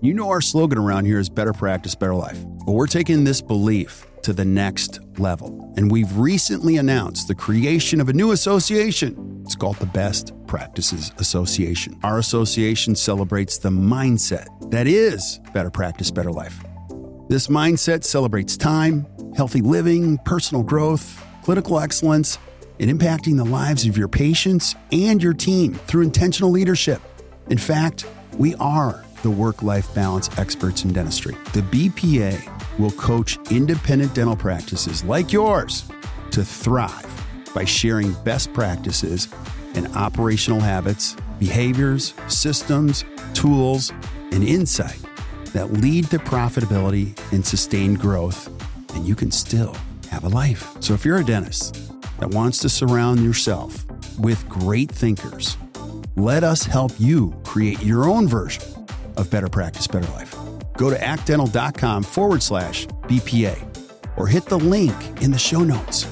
You know our slogan around here is better practice, better life. But we're taking this belief to the next level. And we've recently announced the creation of a new association. It's called the Best Practices Association. Our association celebrates the mindset that is better practice, better life. This mindset celebrates time, healthy living, personal growth, clinical excellence, and impacting the lives of your patients and your team through intentional leadership. In fact, we are the work-life balance experts in dentistry. The BPA will coach independent dental practices like yours to thrive by sharing best practices and operational habits, behaviors, systems, tools, and insight that lead to profitability and sustained growth, and you can still have a life. So if you're a dentist that wants to surround yourself with great thinkers, let us help you create your own version of better practice, better life. Go to actdental.com/BPA or hit the link in the show notes.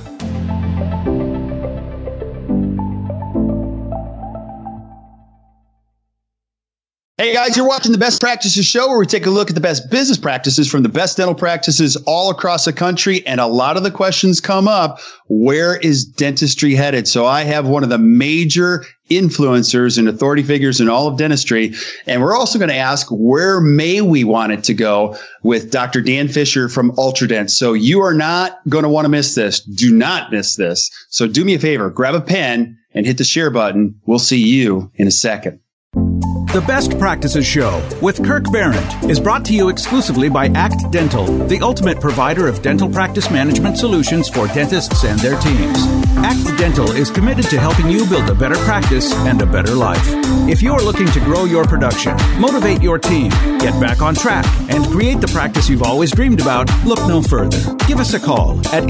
Hey guys, you're watching the Best Practices Show, where we take a look at the best business practices from the best dental practices all across the country. And a lot of the questions come up, where is dentistry headed? So I have one of the major influencers and authority figures in all of dentistry. And we're also going to ask, where may we want it to go, with Dr. Dan Fisher from Ultradent. So you are not going to want to miss this. Do not miss this. So do me a favor, grab a pen and hit the share button. We'll see you in a second. The Best Practices Show with Kirk Behrendt is brought to you exclusively by ACT Dental, the ultimate provider of dental practice management solutions for dentists and their teams. ACT Dental is committed to helping you build a better practice and a better life. If you are looking to grow your production, motivate your team, get back on track, and create the practice you've always dreamed about, look no further. Give us a call at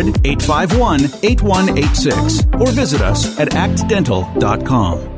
800-851-8186 or visit us at actdental.com.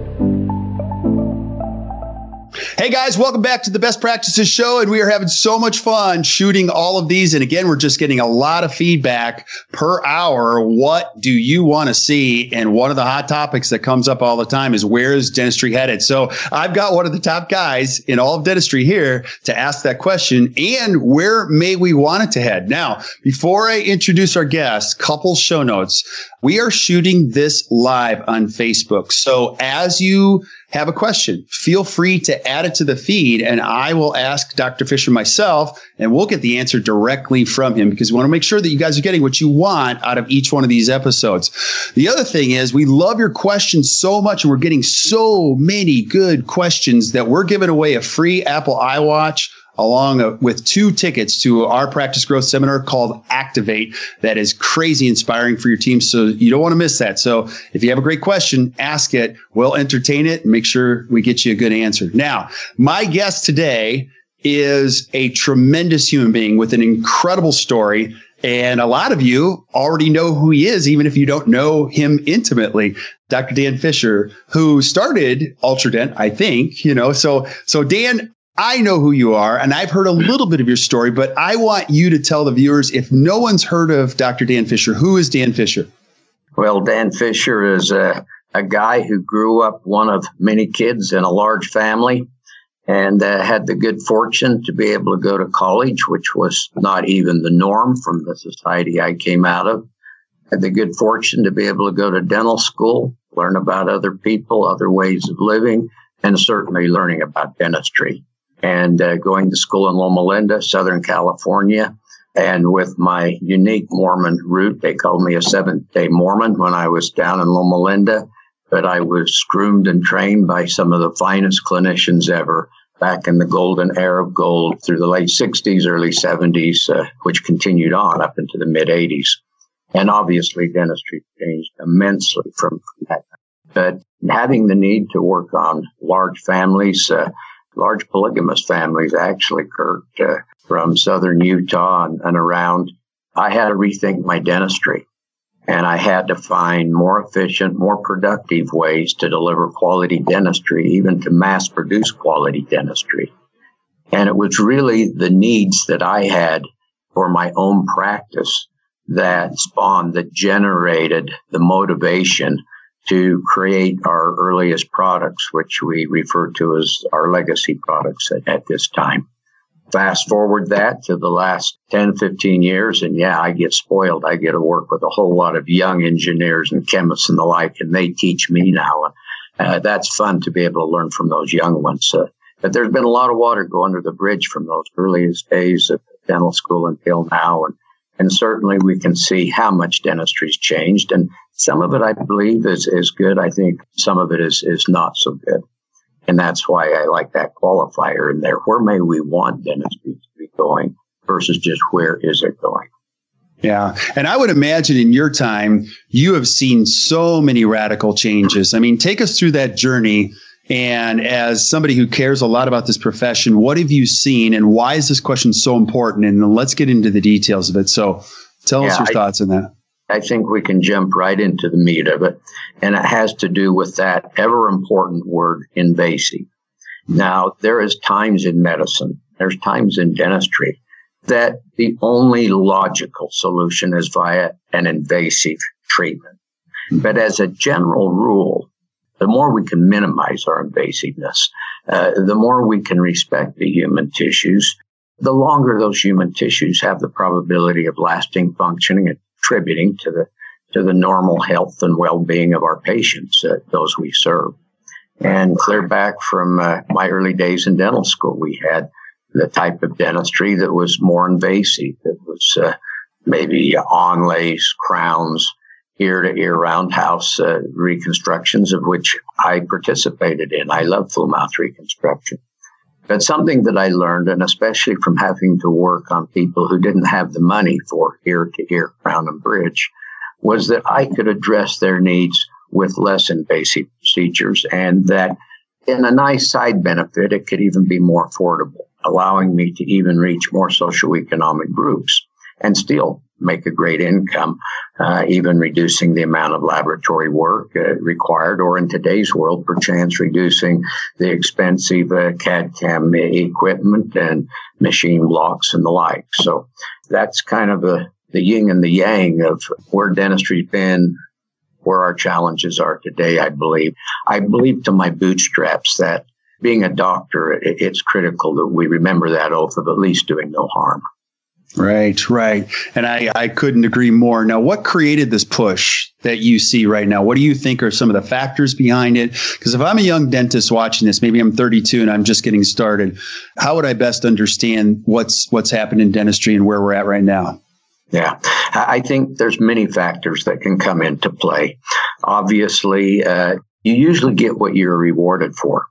Hey guys, welcome back to the Best Practices Show, and we are having so much fun shooting all of these. And again, we're just getting a lot of feedback per hour. What do you want to see? And one of the hot topics that comes up all the time is, where is dentistry headed? So I've got one of the top guys in all of dentistry here to ask that question, and where may we want it to head? Now, before I introduce our guest, couple show notes. We are shooting this live on Facebook. So as you have a question, feel free to add it to the feed, and I will ask Dr. Fisher myself, and we'll get the answer directly from him, because we want to make sure that you guys are getting what you want out of each one of these episodes. The other thing is, we love your questions so much, and we're getting so many good questions that we're giving away a free Apple iWatch along with 2 tickets to our practice growth seminar called Activate. That is crazy inspiring for your team. So you don't want to miss that. So if you have a great question, ask it. We'll entertain it and make sure we get you a good answer. Now, my guest today is a tremendous human being with an incredible story. And a lot of you already know who he is, even if you don't know him intimately. Dr. Dan Fisher, who started Ultradent, I think, so Dan, I know who you are, and I've heard a little bit of your story, but I want you to tell the viewers, if no one's heard of Dr. Dan Fisher, who is Dan Fisher? Well, Dan Fisher is a guy who grew up one of many kids in a large family, and had the good fortune to be able to go to college, which was not even the norm from the society I came out of. Had the good fortune to be able to go to dental school, learn about other people, other ways of living, and certainly learning about dentistry. And going to school in Loma Linda, Southern California. And with my unique Mormon root, they called me a Seventh-day Mormon when I was down in Loma Linda. But I was groomed and trained by some of the finest clinicians ever back in the golden era of gold through the late 60s, early 70s, which continued on up into the mid-80s. And obviously, dentistry changed immensely from that. But having the need to work on large families, large polygamous families, actually, Kirk, from southern Utah and around, I had to rethink my dentistry. And I had to find more efficient, more productive ways to deliver quality dentistry, even to mass produce quality dentistry. And it was really the needs that I had for my own practice that spawned, that generated the motivation to create our earliest products, which we refer to as our legacy products at this time. Fast forward that to the last 10, 15 years, and yeah, I get spoiled. I get to work with a whole lot of young engineers and chemists and the like, and they teach me now. That's fun to be able to learn from those young ones. But there's been a lot of water go under the bridge from those earliest days of dental school until now. And certainly we can see how much dentistry's changed. And some of it, I believe, is good. I think some of it is not so good. And that's why I like that qualifier in there. Where may we want dentistry to be going versus just where is it going? Yeah. And I would imagine in your time, you have seen so many radical changes. I mean, take us through that journey. And as somebody who cares a lot about this profession, what have you seen and why is this question so important? And let's get into the details of it. So tell us your thoughts on that. I think we can jump right into the meat of it. And it has to do with that ever important word, invasive. Now, there is times in medicine, there's times in dentistry that the only logical solution is via an invasive treatment. But as a general rule, the more we can minimize our invasiveness, the more we can respect the human tissues, the longer those human tissues have the probability of lasting functioning and contributing to the normal health and well-being of our patients, those we serve. And clear back from my early days in dental school, we had the type of dentistry that was more invasive. It was maybe onlays, crowns, ear-to-ear roundhouse reconstructions, of which I participated in. I love full mouth reconstruction. But something that I learned, and especially from having to work on people who didn't have the money for ear-to-ear crown and bridge, was that I could address their needs with less invasive procedures, and that in a nice side benefit, it could even be more affordable, allowing me to even reach more socioeconomic groups and still make a great income, even reducing the amount of laboratory work required, or in today's world, perchance reducing the expensive CAD/CAM equipment and machine blocks and the like. So that's kind of the yin and the yang of where dentistry's been, where our challenges are today, I believe. I believe to my bootstraps that being a doctor, it's critical that we remember that oath of at least doing no harm. Right, right. And I couldn't agree more. Now, what created this push that you see right now? What do you think are some of the factors behind it? Because if I'm a young dentist watching this, maybe I'm 32 and I'm just getting started, how would I best understand what's happened in dentistry and where we're at right now? Yeah, I think there's many factors that can come into play. Obviously, you usually get what you're rewarded for.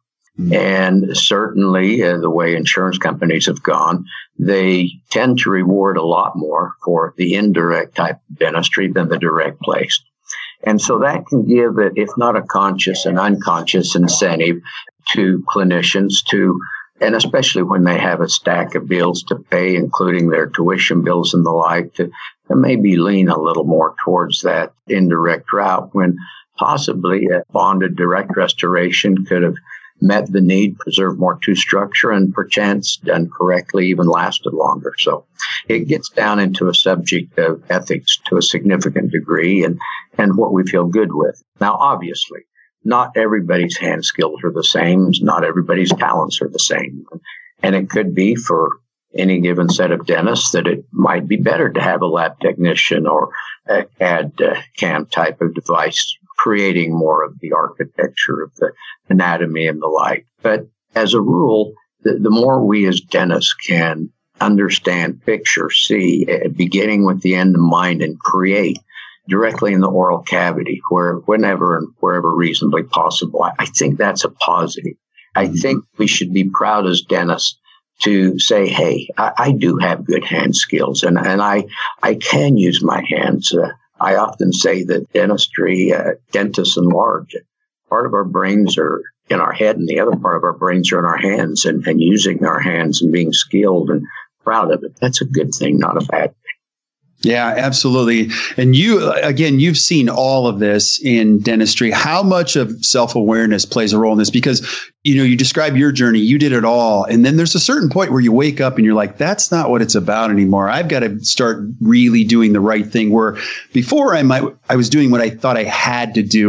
And certainly the way insurance companies have gone, they tend to reward a lot more for the indirect type of dentistry than the direct placed. And so that can give it, if not a conscious and unconscious incentive to clinicians and especially when they have a stack of bills to pay, including their tuition bills and the like, to maybe lean a little more towards that indirect route when possibly a bonded direct restoration could have met the need, preserved more tooth structure, and perchance done correctly even lasted longer. So it gets down into a subject of ethics to a significant degree and what we feel good with. Now, obviously, not everybody's hand skills are the same. Not everybody's talents are the same. And it could be for any given set of dentists that it might be better to have a lab technician or a CAD/CAM type of device, creating more of the architecture of the anatomy and the like. But as a rule, the more we as dentists can understand, picture, see, beginning with the end in mind, and create directly in the oral cavity, whenever and wherever reasonably possible, I think that's a positive. I think we should be proud as dentists to say, hey, I do have good hand skills, and I can use my hands. I often say that dentistry, dentists and large, part of our brains are in our head and the other part of our brains are in our hands, and using our hands and being skilled and proud of it. That's a good thing, not a bad thing. Yeah, absolutely. And you've seen all of this in dentistry. How much of self-awareness plays a role in this? Because, you describe your journey, you did it all. And then there's a certain point where you wake up and you're like, that's not what it's about anymore. I've got to start really doing the right thing, where before I was doing what I thought I had to do.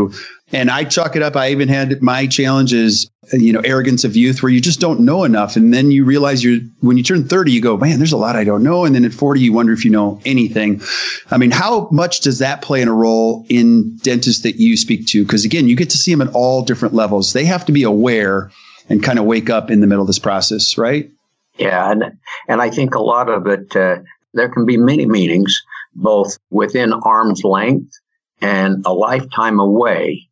And I chalk it up. I even had my challenges, arrogance of youth, where you just don't know enough. And then you realize when you turn 30, you go, man, there's a lot I don't know. And then at 40, you wonder if you know anything. I mean, how much does that play in a role in dentists that you speak to? Because again, you get to see them at all different levels. They have to be aware and kind of wake up in the middle of this process, right? Yeah. And I think a lot of it, there can be many meanings, both within arm's length and a lifetime away,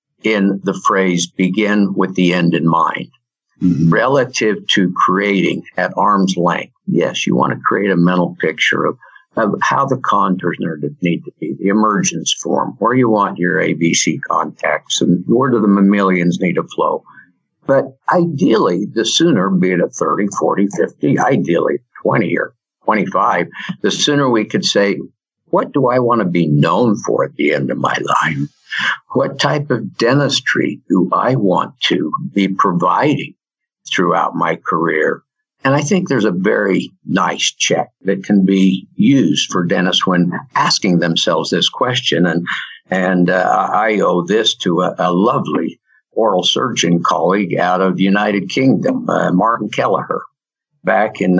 in the phrase begin with the end in mind. Mm-hmm. Relative to creating at arm's length. Yes, you want to create a mental picture of how the contours need to be, the emergence form, where you want your ABC contacts, and where do the mammalians need to flow. But ideally, the sooner, be it at 30, 40, 50, ideally 20 or 25, the sooner we could say, what do I want to be known for at the end of my life? What type of dentistry do I want to be providing throughout my career? And I think there's a very nice check that can be used for dentists when asking themselves this question. And I owe this to a lovely oral surgeon colleague out of the United Kingdom, Martin Kelleher. Back in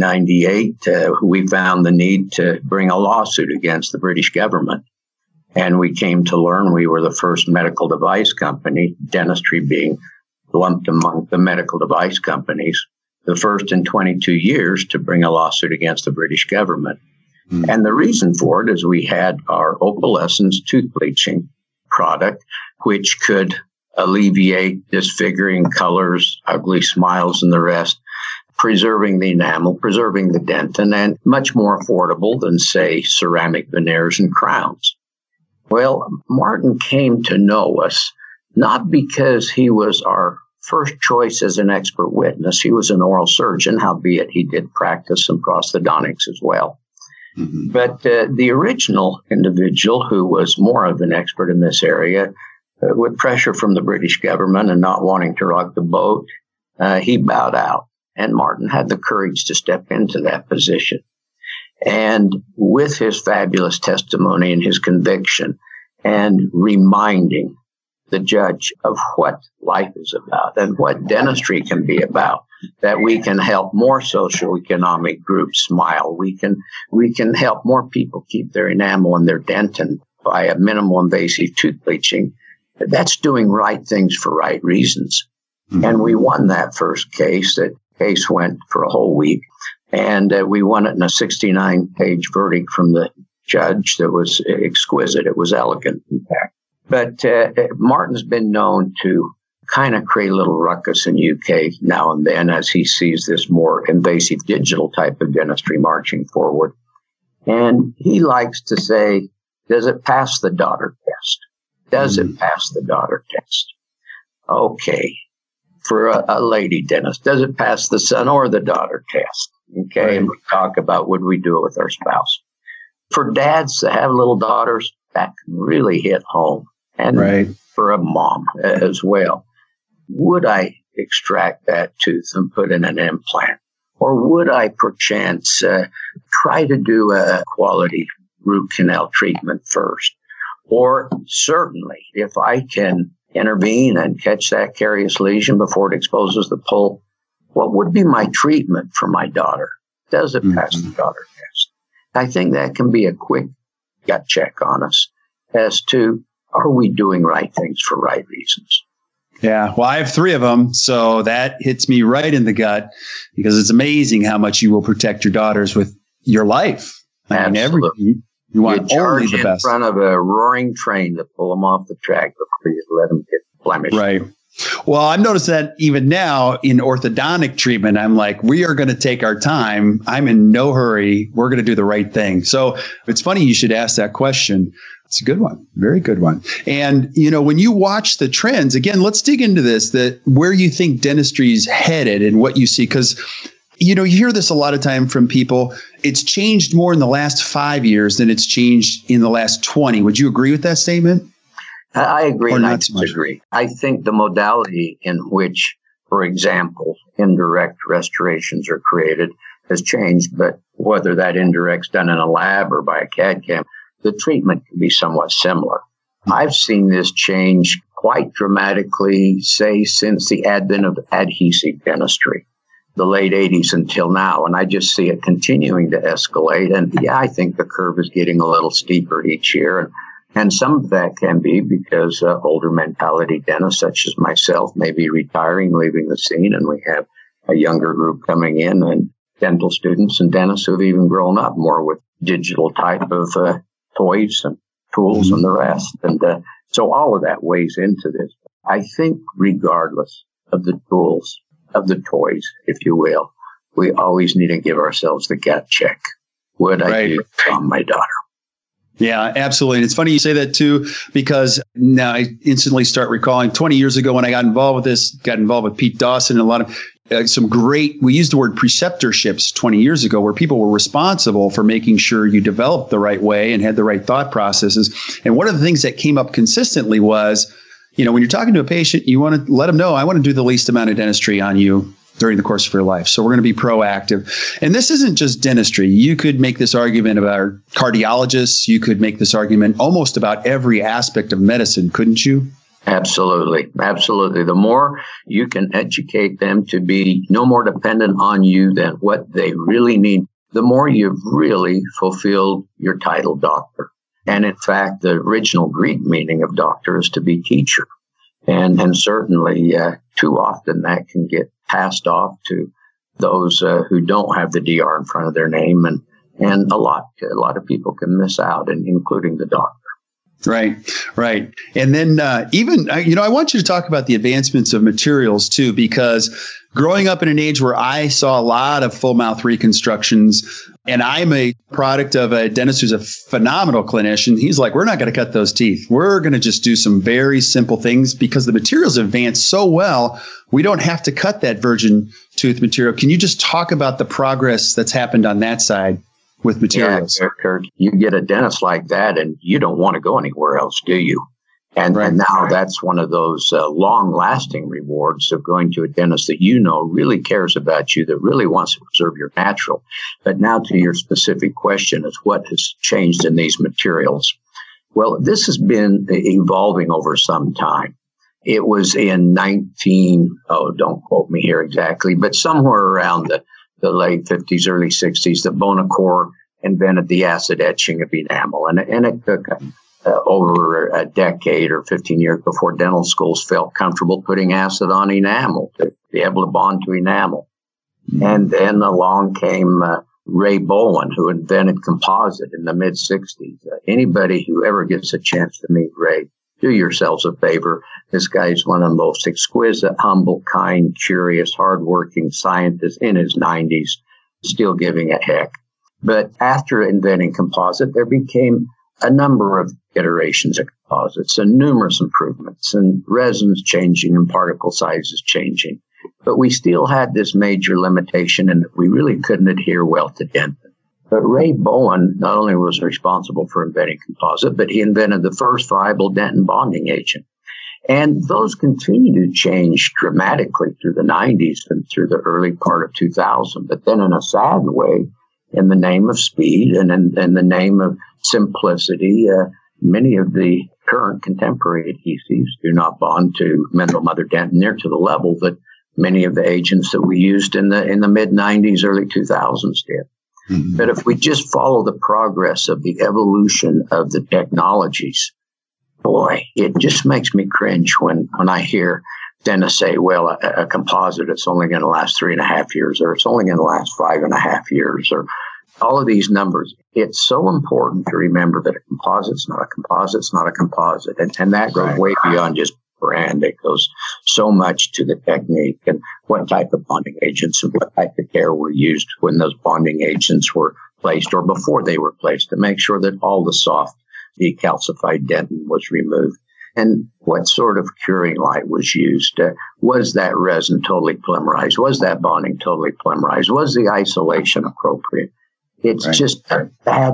1998, we found the need to bring a lawsuit against the British government. And we came to learn we were the first medical device company, dentistry being lumped among the medical device companies, the first in 22 years to bring a lawsuit against the British government. Mm. And the reason for it is we had our opalescence tooth bleaching product, which could alleviate disfiguring colors, ugly smiles, and the rest, preserving the enamel, preserving the dentin, and much more affordable than, say, ceramic veneers and crowns. Well, Martin came to know us not because he was our first choice as an expert witness. He was an oral surgeon, howbeit he did practice some prosthodontics as well. Mm-hmm. But the original individual who was more of an expert in this area, with pressure from the British government and not wanting to rock the boat, he bowed out. And Martin had the courage to step into that position. And with his fabulous testimony and his conviction and reminding the judge of what life is about and what dentistry can be about, that we can help more socioeconomic groups smile. We can help more people keep their enamel and their dentin by a minimal invasive tooth bleaching. That's doing right things for right reasons. Mm-hmm. And we won that first case. That case went for a whole week. And we won it in a 69-page verdict from the judge that was exquisite. It was elegant, in fact. But Martin's been known to kind of create a little ruckus in UK now and then as he sees this more invasive digital type of dentistry marching forward. And he likes to say, does it pass the daughter test? Does it pass the daughter test? Okay. For a lady dentist, does it pass the son or the daughter test? Okay. Right. And we talk about, would we do it with our spouse? For dads that have little daughters, that can really hit home. And right. For a mom as well. Would I extract that tooth and put in an implant? Or would I perchance try to do a quality root canal treatment first? Or certainly, if I can intervene and catch that carious lesion before it exposes the pulp, what would be my treatment for my daughter? Does it pass the daughter test? I think that can be a quick gut check on us as to, are we doing right things for right reasons? Yeah, well, I have 3 of them, so that hits me right in the gut because it's amazing how much you will protect your daughters with your life. I mean, everything. You want only the best. In front of a roaring train to pull them off the track before you let them get blemished. Right. Well, I've noticed that even now in orthodontic treatment, I'm like, we are going to take our time. I'm in no hurry. We're going to do the right thing. So it's funny you should ask that question. It's a good one. Very good one. And, when you watch the trends, again, let's dig into this, that where you think dentistry is headed and what you see, because you hear this a lot of time from people. It's changed more in the last 5 years than it's changed in the last 20. Would you agree with that statement? I agree and I disagree. I think the modality in which, for example, indirect restorations are created has changed, but whether that indirect's done in a lab or by a CAD-CAM, the treatment can be somewhat similar. I've seen this change quite dramatically, say, since the advent of adhesive dentistry, the late 80s until now. And I just see it continuing to escalate. And yeah, I think the curve is getting a little steeper each year. And some of that can be because older mentality dentists, such as myself, may be retiring, leaving the scene. And we have a younger group coming in, and dental students and dentists who've even grown up more with digital type of toys and tools and the rest. And so all of that weighs into this. I think regardless of the tools, of the toys, if you will, we always need to give ourselves the gut check. Would I do on my daughter? Yeah, absolutely. And it's funny you say that too, because now I instantly start recalling 20 years ago when I got involved with this, got involved with Pete Dawson and a lot of we used the word preceptorships 20 years ago, where people were responsible for making sure you developed the right way and had the right thought processes. And one of the things that came up consistently was, when you're talking to a patient, you want to let them know, I want to do the least amount of dentistry on you during the course of your life. So we're going to be proactive. And this isn't just dentistry. You could make this argument about cardiologists. You could make this argument almost about every aspect of medicine, couldn't you? Absolutely. Absolutely. The more you can educate them to be no more dependent on you than what they really need, the more you've really fulfilled your title doctor. And in fact, the original Greek meaning of doctor is to be teacher. And certainly too often that can get passed off to those who don't have the DR in front of their name. And a lot of people can miss out, and including the doctor. Right. And then I want you to talk about the advancements of materials too, because growing up in an age where I saw a lot of full mouth reconstructions, and I'm a product of a dentist who's a phenomenal clinician. He's like, we're not going to cut those teeth. We're going to just do some very simple things because the materials advance so well. We don't have to cut that virgin tooth material. Can you just talk about the progress that's happened on that side with materials? Yeah, Kirk, you get a dentist like that and you don't want to go anywhere else, do you? And now that's one of those long-lasting rewards of going to a dentist that really cares about you, that really wants to preserve your natural. But now to your specific question is what has changed in these materials. Well, this has been evolving over some time. It was in don't quote me here exactly, but somewhere around the late 50s, early 60s, that Bonacor invented the acid etching of enamel. And it took over a decade or 15 years before dental schools felt comfortable putting acid on enamel to be able to bond to enamel. And then along came Ray Bowen, who invented composite in the mid-60s. Anybody who ever gets a chance to meet Ray, do yourselves a favor. This guy is one of the most exquisite, humble, kind, curious, hardworking scientists in his 90s, still giving a heck. But after inventing composite, there became a number of iterations of composites and numerous improvements, and resins changing and particle sizes changing. But we still had this major limitation in that we really couldn't adhere well to dentin. But Ray Bowen not only was responsible for inventing composite, but he invented the first viable dentin bonding agent. And those continue to change dramatically through the 90s and through the early part of 2000. But then in a sad way, in the name of speed and in the name of simplicity, many of the current contemporary adhesives do not bond to Mendel mother dentin near to the level that many of the agents that we used in the mid 90s, early 2000s did. Mm-hmm. But if we just follow the progress of the evolution of the technologies, boy, it just makes me cringe when I hear dentists say, well, a composite, it's only going to last 3.5 years, or it's only going to last 5.5 years, or all of these numbers. It's so important to remember that a composite's not a composite's not a composite. And that goes way beyond just brand. It goes so much to the technique and what type of bonding agents and what type of care were used when those bonding agents were placed or before they were placed to make sure that all the soft decalcified dentin was removed. And what sort of curing light was used? Was that resin totally polymerized? Was that bonding totally polymerized? Was the isolation appropriate? It's just a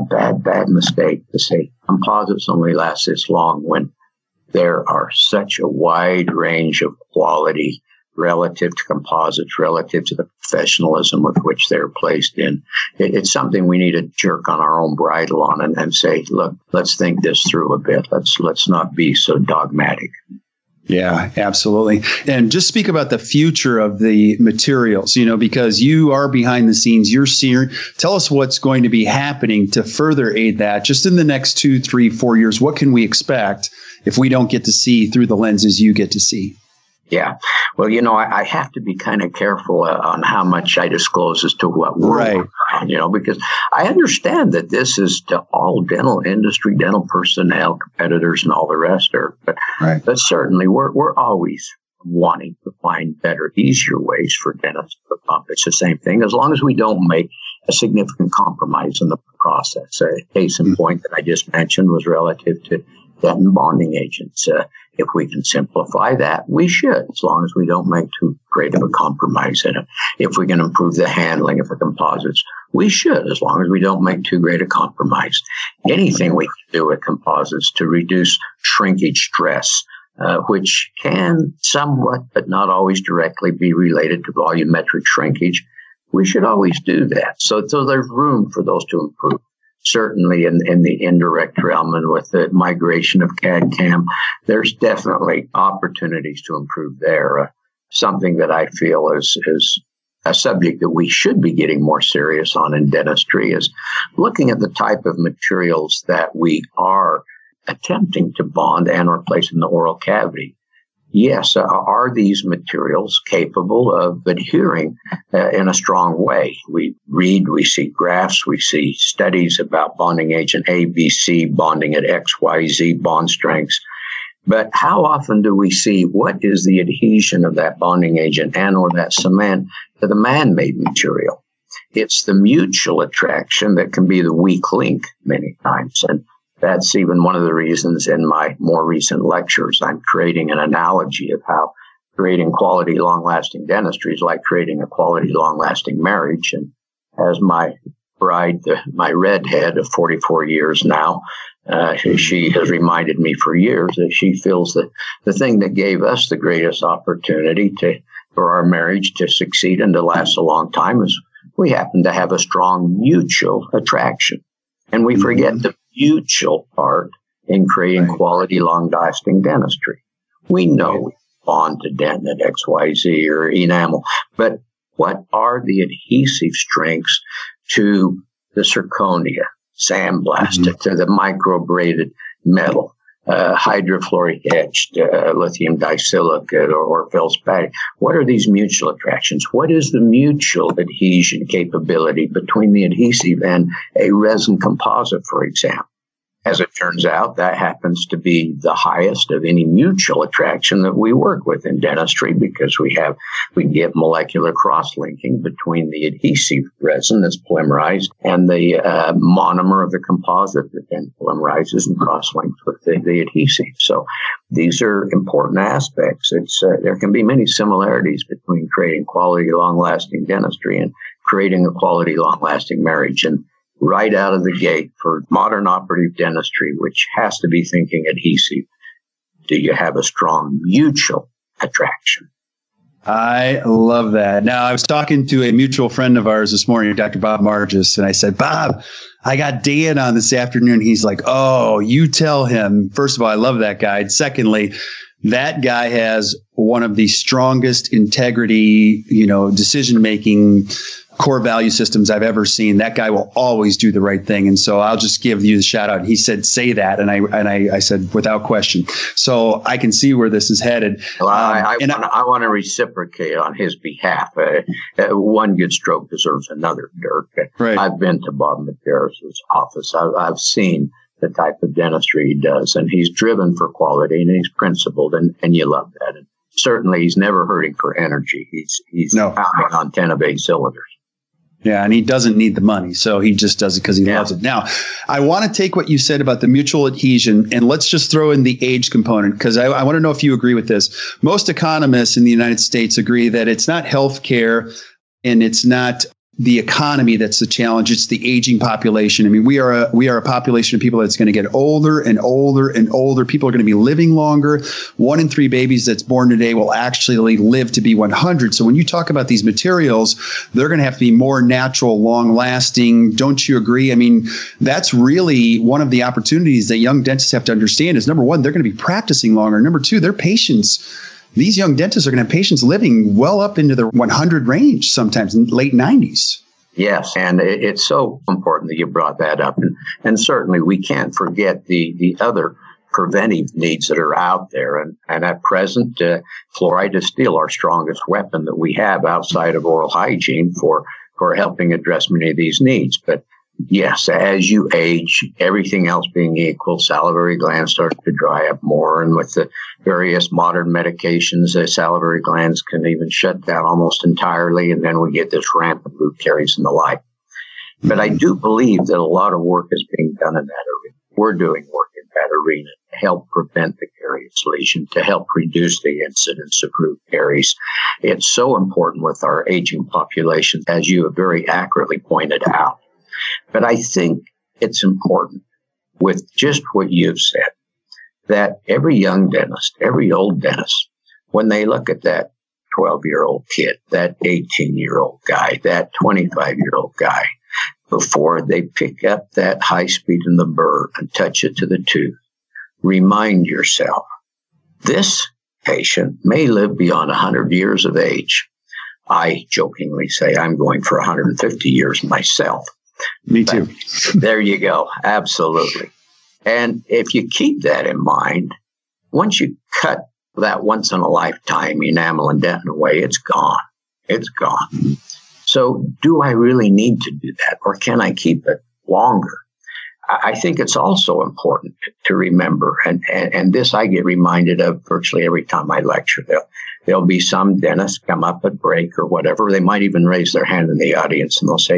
bad mistake to say composites only last this long when there are such a wide range of quality relative to composites, relative to the professionalism with which they're placed in. It's something we need to jerk on our own bridle on and say, look, let's think this through a bit. Let's not be so dogmatic. Yeah, absolutely. And just speak about the future of the materials, because you are behind the scenes, you're seeing. Tell us what's going to be happening to further aid that just in the next 2, 3, 4 years. What can we expect if we don't get to see through the lenses you get to see? Yeah. Well, I have to be kind of careful on how much I disclose as to what we're working on, because I understand that this is to all dental industry, dental personnel, competitors, and all the rest are. But certainly we're always wanting to find better, easier ways for dentists to accomplish the same thing, as long as we don't make a significant compromise in the process. A case in point that I just mentioned was relative to dentin bonding agents. If we can simplify that, we should, as long as we don't make too great of a compromise in it. If we can improve the handling of the composites, we should, as long as we don't make too great a compromise. Anything we can do with composites to reduce shrinkage stress, which can somewhat, but not always directly, be related to volumetric shrinkage, we should always do that. So there's room for those to improve. Certainly in the indirect realm and with the migration of CAD/CAM, there's definitely opportunities to improve there. Something that I feel is a subject that we should be getting more serious on in dentistry is looking at the type of materials that we are attempting to bond and or place in the oral cavity. Yes, are these materials capable of adhering in a strong way? We read, we see graphs, we see studies about bonding agent A, B, C, bonding at X, Y, Z bond strengths. But how often do we see what is the adhesion of that bonding agent and or that cement to the man-made material? It's the mutual attraction that can be the weak link many times. And that's even one of the reasons in my more recent lectures, I'm creating an analogy of how creating quality, long-lasting dentistry is like creating a quality, long-lasting marriage. And as my bride, my redhead of 44 years now, she has reminded me for years that she feels that the thing that gave us the greatest opportunity for our marriage to succeed and to last a long time is we happen to have a strong mutual attraction. And we forget the mutual part in creating quality, long-lasting dentistry. We know we bond to dentin at XYZ or enamel, but what are the adhesive strengths to the zirconia, sandblast, to the microbraided metal, hydrofluoric etched, lithium disilicate or feldspathic? What are these mutual attractions? What is the mutual adhesion capability between the adhesive and a resin composite, for example? As it turns out, that happens to be the highest of any mutual attraction that we work with in dentistry, because we can get molecular cross-linking between the adhesive resin that's polymerized and the monomer of the composite that then polymerizes and cross-links with the adhesive. So these are important aspects. There can be many similarities between creating quality, long-lasting dentistry and creating a quality, long-lasting marriage. And right out of the gate for modern operative dentistry, which has to be thinking adhesive, do you have a strong mutual attraction? I love that. Now, I was talking to a mutual friend of ours this morning, Dr. Bob Margis, and I said, Bob, I got Dan on this afternoon. He's like, oh, you tell him. First of all, I love that guy. And secondly, that guy has one of the strongest integrity, decision-making core value systems I've ever seen. That guy will always do the right thing. And so I'll just give you the shout out. He said, say that. And I said, without question. So I can see where this is headed. Well, I want to reciprocate on his behalf. One good stroke deserves another, Dirk. Right. I've been to Bob McGarris's office. I've seen the type of dentistry he does, and he's driven for quality and he's principled, and you love that. And certainly he's never hurting for energy. He's pounding on 10 of 8 cylinders. Yeah, and he doesn't need the money, so he just does it because he loves it. Now, I want to take what you said about the mutual adhesion, and let's just throw in the age component, because I want to know if you agree with this. Most economists in the United States agree that it's not healthcare and it's not the economy that's the challenge. It's the aging population. I mean, we are a population of people that's going to get older and older and older. People are going to be living longer. 1 in 3 babies that's born today will actually live to be 100. So when you talk about these materials, they're going to have to be more natural, long lasting. Don't you agree? I mean, that's really one of the opportunities that young dentists have to understand is, number one, they're going to be practicing longer. Number two, their patients, these young dentists are going to have patients living well up into the 100 range, sometimes in late 90s. Yes, and it's so important that you brought that up. And certainly we can't forget the other preventive needs that are out there. And at present, fluoride is still our strongest weapon that we have outside of oral hygiene for helping address many of these needs. But yes, as you age, everything else being equal, salivary glands start to dry up more. And with the various modern medications, the salivary glands can even shut down almost entirely. And then we get this rampant root caries and the like. But I do believe that a lot of work is being done in that arena. We're doing work in that arena to help prevent the carious lesion, to help reduce the incidence of root caries. It's so important with our aging population, as you have very accurately pointed out. But I think it's important with just what you've said, that every young dentist, every old dentist, when they look at that 12-year-old kid, that 18-year-old guy, that 25-year-old guy, before they pick up that high speed in the burr and touch it to the tooth, remind yourself, this patient may live beyond 100 years of age. I jokingly say I'm going for 150 years myself. Me too. There you go. Absolutely. And if you keep that in mind, once you cut that once in a lifetime enamel and dentin away, it's gone. It's gone. So do I really need to do that, or can I keep it longer? I think it's also important to remember, and this I get reminded of virtually every time I lecture. There'll be some dentists come up at break or whatever. They might even raise their hand in the audience and they'll say,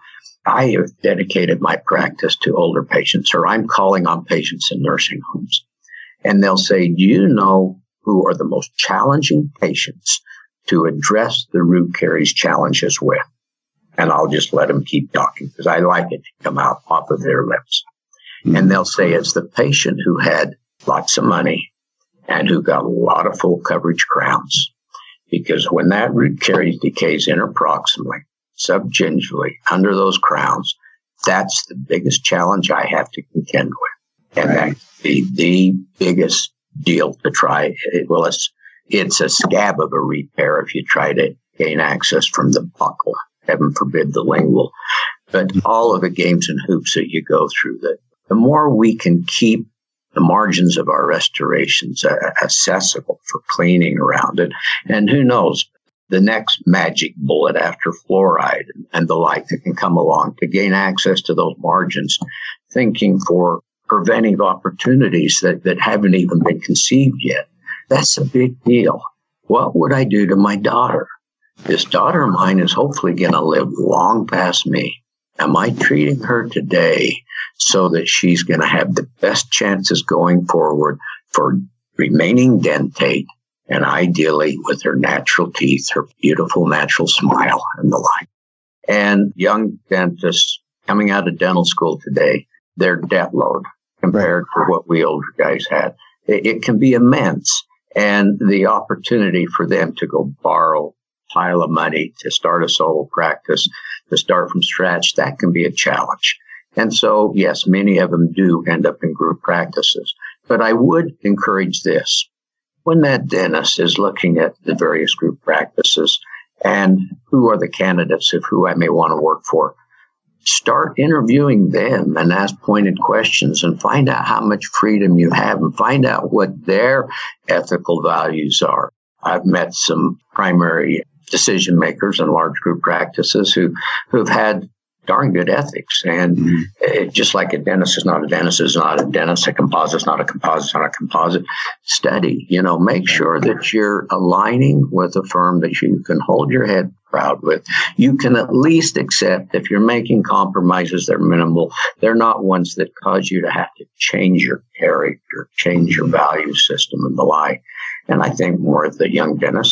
I have dedicated my practice to older patients, or I'm calling on patients in nursing homes. And they'll say, do you know who are the most challenging patients to address the root caries challenges with? And I'll just let them keep talking because I like it to come out off of their lips. Mm-hmm. And they'll say it's the patient who had lots of money and who got a lot of full coverage crowns. Because when that root caries decays interproximally, subgingivally, under those crowns, that's the biggest challenge I have to contend with. And that's the biggest deal to try. It's a scab of a repair if you try to gain access from the buccal, heaven forbid the lingual. But all of the games and hoops that you go through, the more we can keep the margins of our restorations accessible for cleaning around it. And who knows, the next magic bullet after fluoride and the like that can come along to gain access to those margins, thinking for preventive opportunities that haven't even been conceived yet. That's a big deal. What would I do to my daughter? This daughter of mine is hopefully going to live long past me. Am I treating her today so that she's going to have the best chances going forward for remaining dentate, and ideally with her natural teeth, her beautiful natural smile and the like? And young dentists coming out of dental school today, their debt load compared to what we older guys had, it can be immense. And the opportunity for them to go borrow a pile of money to start a solo practice, to start from scratch, that can be a challenge. And so, yes, many of them do end up in group practices. But I would encourage this. When that dentist is looking at the various group practices and who are the candidates of who I may want to work for, start interviewing them and ask pointed questions and find out how much freedom you have and find out what their ethical values are. I've met some primary decision makers in large group practices who've had darn good ethics. And just like a dentist is not a dentist is not a dentist, a composite is not a composite is not a composite. Study, make sure that you're aligning with a firm that you can hold your head proud with. You can at least accept if you're making compromises, they're minimal. They're not ones that cause you to have to change your character, change your value system and the like. And I think more of the young dentists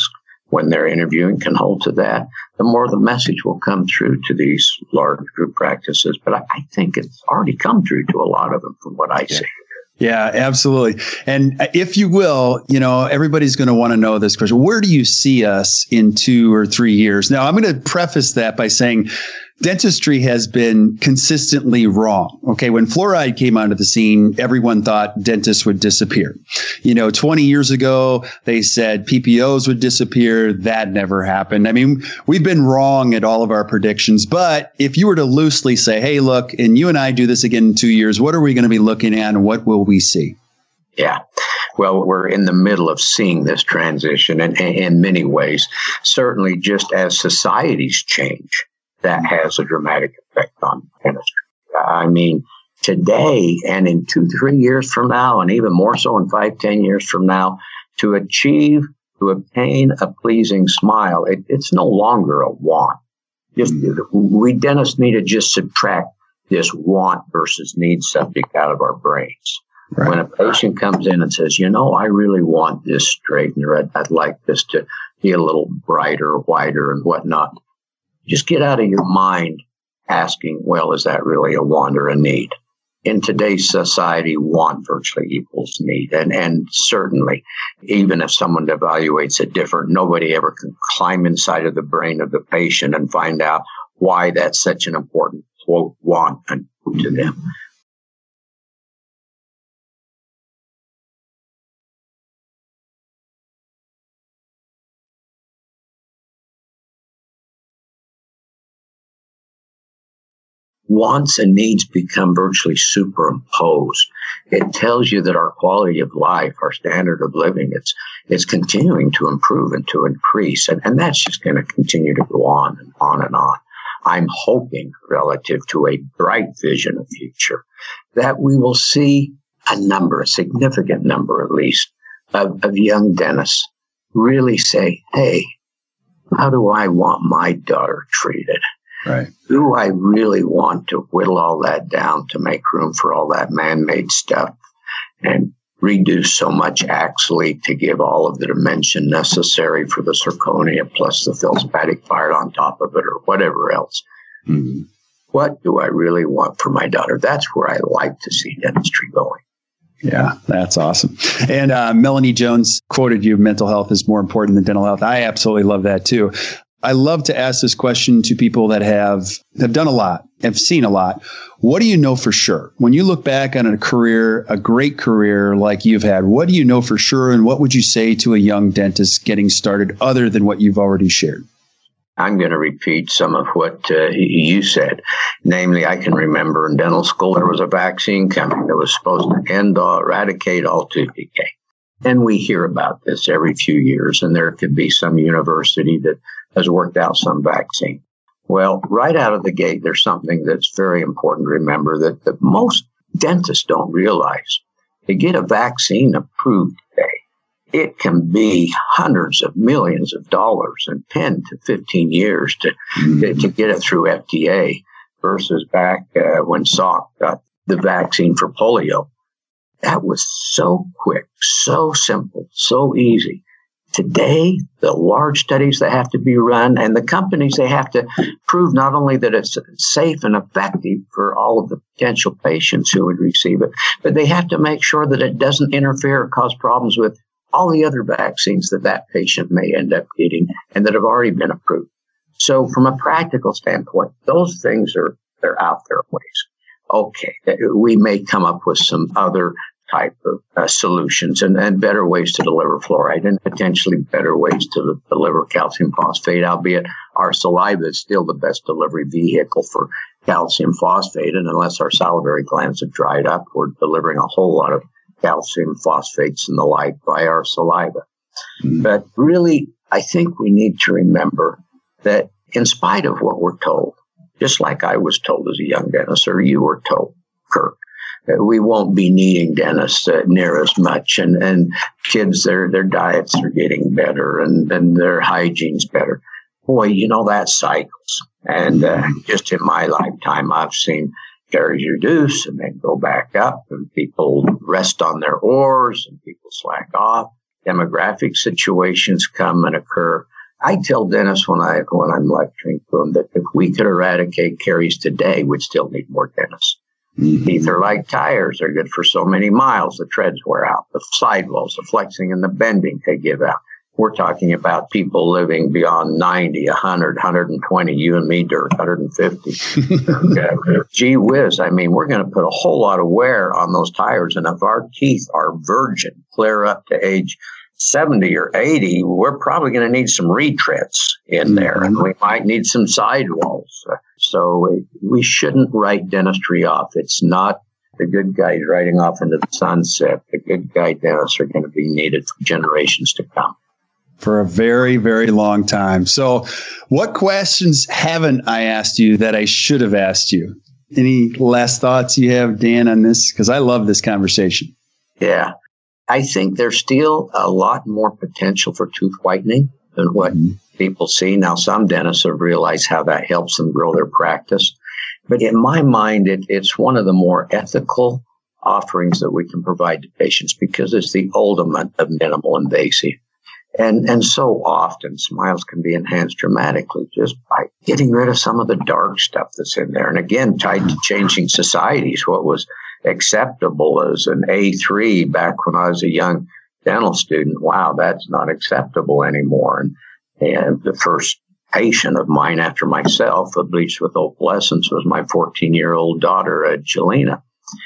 when they're interviewing can hold to that, the more the message will come through to these large group practices. But I think it's already come through to a lot of them from what I see. Yeah, absolutely. And if you will, everybody's going to want to know this question. Where do you see us in 2 or 3 years? Now, I'm going to preface that by saying dentistry has been consistently wrong. Okay. When fluoride came onto the scene, everyone thought dentists would disappear. 20 years ago, they said PPOs would disappear. That never happened. I mean, we've been wrong at all of our predictions. But if you were to loosely say, hey, look, and you and I do this again in 2 years, what are we going to be looking at and what will we see? Yeah. Well, we're in the middle of seeing this transition and in many ways, certainly just as societies change, that has a dramatic effect on dentistry. I mean, today and in 2-3 years from now, and even more so in 5-10 years from now, to obtain a pleasing smile, it's no longer a want. We dentists need to just subtract this want versus need subject out of our brains. Right. When a patient comes in and says, I really want this straightener, I'd like this to be a little brighter, wider, and whatnot. Just get out of your mind asking, well, is that really a want or a need? In today's society, want virtually equals need. And certainly, even if someone evaluates it different, nobody ever can climb inside of the brain of the patient and find out why that's such an important, quote, want to them. Wants and needs become virtually superimposed. It tells you that our quality of life, our standard of living, it's continuing to improve and to increase. And that's just going to continue to go on and on and on. I'm hoping, relative to a bright vision of future, that we will see a significant number at least, of young dentists really say, hey, how do I want my daughter treated? Right. Do I really want to whittle all that down to make room for all that man-made stuff and reduce so much axillate to give all of the dimension necessary for the zirconia plus the feldspathic fire on top of it or whatever else? Mm-hmm. What do I really want for my daughter? That's where I like to see dentistry going. Yeah, that's awesome. And Melanie Jones quoted you, mental health is more important than dental health. I absolutely love that too. I love to ask this question to people that have done a lot, have seen a lot. What do you know for sure? When you look back on a career, a great career like you've had, what do you know for sure? And what would you say to a young dentist getting started other than what you've already shared? I'm going to repeat some of what you said. Namely, I can remember in dental school, there was a vaccine coming that was supposed to eradicate all tooth decay. And we hear about this every few years, and there could be some university that has worked out some vaccine. Well, right out of the gate, there's something that's very important to remember that most dentists don't realize. To get a vaccine approved today, it can be hundreds of millions of dollars and 10 to 15 years to get it through FDA versus back when Salk got the vaccine for polio. That was so quick, so simple, so easy. Today, the large studies that have to be run and the companies, they have to prove not only that it's safe and effective for all of the potential patients who would receive it, but they have to make sure that it doesn't interfere or cause problems with all the other vaccines that patient may end up getting and that have already been approved. So from a practical standpoint, those things they're out there ways. Okay, we may come up with some other type of solutions and better ways to deliver fluoride and potentially better ways to deliver calcium phosphate, albeit our saliva is still the best delivery vehicle for calcium phosphate. And unless our salivary glands have dried up, we're delivering a whole lot of calcium phosphates and the like by our saliva. Mm. But really, I think we need to remember that in spite of what we're told, just like I was told as a young dentist, or you were told, Kirk, we won't be needing dentists near as much, and kids, their diets are getting better, and their hygiene's better. Boy, that cycles. And just in my lifetime, I've seen caries reduce and then go back up, and people rest on their oars, and people slack off. Demographic situations come and occur. I tell dentists when I'm lecturing to them that if we could eradicate caries today, we'd still need more dentists. Mm-hmm. Teeth are like tires. They're good for so many miles. The treads wear out. The sidewalls, the flexing and the bending, they give out. We're talking about people living beyond 90, 100, 120. You and me, Dirk, 150. Gee whiz. I mean, we're going to put a whole lot of wear on those tires. And if our teeth are virgin, clear up to age 70 or 80, we're probably going to need some retreads in there. And we might need some sidewalls. So we shouldn't write dentistry off. It's not the good guys riding off into the sunset. The good guy dentists are going to be needed for generations to come. For a very, very long time. So what questions haven't I asked you that I should have asked you? Any last thoughts you have, Dan, on this? Because I love this conversation. Yeah. I think there's still a lot more potential for tooth whitening than what people see. Now, some dentists have realized how that helps them grow their practice. But in my mind, it's one of the more ethical offerings that we can provide to patients because it's the ultimate of minimal invasive. And so often smiles can be enhanced dramatically just by getting rid of some of the dark stuff that's in there. And again, tied to changing societies, what was acceptable as an A3 back when I was a young dental student. Wow, that's not acceptable anymore. And the first patient of mine after myself who bleached with opalescence was my 14-year-old daughter, Jelena.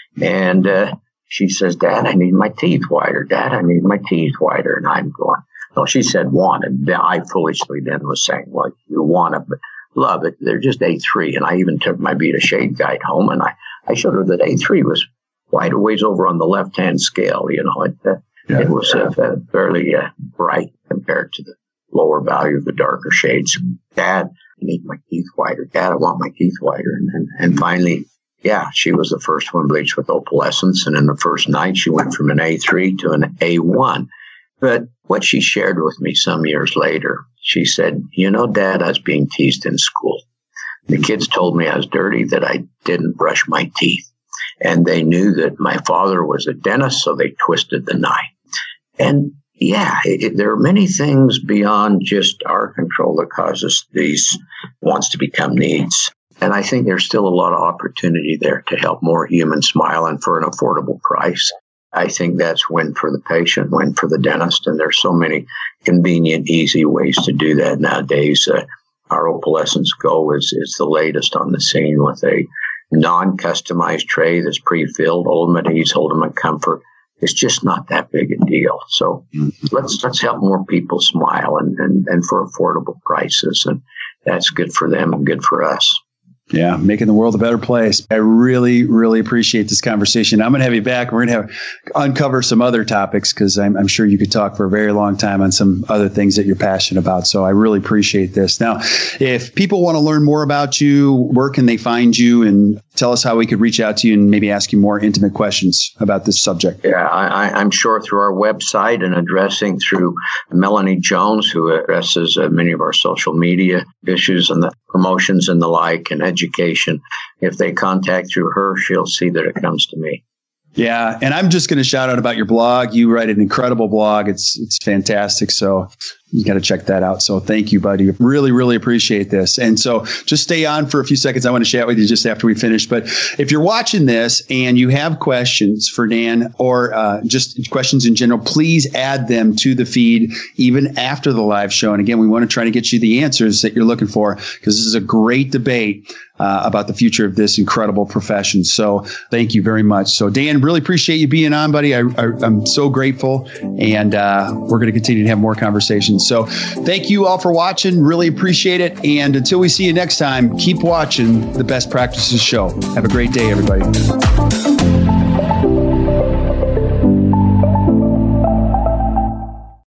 And she says, Dad, I need my teeth whiter. Dad, I need my teeth whiter. And I'm going, no, she said wanted. I foolishly then was saying, well, you want it, but love it. They're just A3. And I even took my Vita Shade Guide home and I showed her that A3 was quite a ways over on the left-hand scale. You know, it was fairly bright compared to the lower value of the darker shades. Dad, I need my teeth whiter. Dad, I want my teeth whiter. And finally, yeah, she was the first one bleached with opalescence. And in the first night, she went from an A3 to an A1. But what she shared with me some years later, she said, you know, Dad, I was being teased in school. The kids told me I was dirty, that I didn't brush my teeth. And they knew that my father was a dentist, so they twisted the knife. And yeah, there are many things beyond just our control that causes these wants to become needs. And I think there's still a lot of opportunity there to help more humans smile and for an affordable price. I think that's win for the patient, win for the dentist. And there's so many convenient, easy ways to do that nowadays. Our Opalescence Go is the latest on the scene with a non-customized tray that's pre-filled, ultimate ease, ultimate comfort. It's just not that big a deal. So let's help more people smile and for affordable prices. And that's good for them and good for us. Yeah, making the world a better place. I really, really appreciate this conversation. I'm going to have you back. We're going to uncover some other topics because I'm sure you could talk for a very long time on some other things that you're passionate about. So I really appreciate this. Now, if people want to learn more about you, where can they find you? And tell us how we could reach out to you and maybe ask you more intimate questions about this subject. Yeah, I'm sure through our website and addressing through Melanie Jones, who addresses many of our social media issues and the promotions and the like and education. If they contact through her, she'll see that it comes to me. Yeah. And I'm just going to shout out about your blog. You write an incredible blog. It's fantastic. So you got to check that out. So thank you, buddy. Really, really appreciate this. And so just stay on for a few seconds. I want to chat with you just after we finish. But if you're watching this and you have questions for Dan or just questions in general, please add them to the feed even after the live show. And again, we want to try to get you the answers that you're looking for because this is a great debate about the future of this incredible profession. So thank you very much. So Dan, really appreciate you being on, buddy. I'm so grateful. And we're going to continue to have more conversations. So thank you all for watching. Really appreciate it. And until we see you next time, keep watching the Best Practices Show. Have a great day, everybody.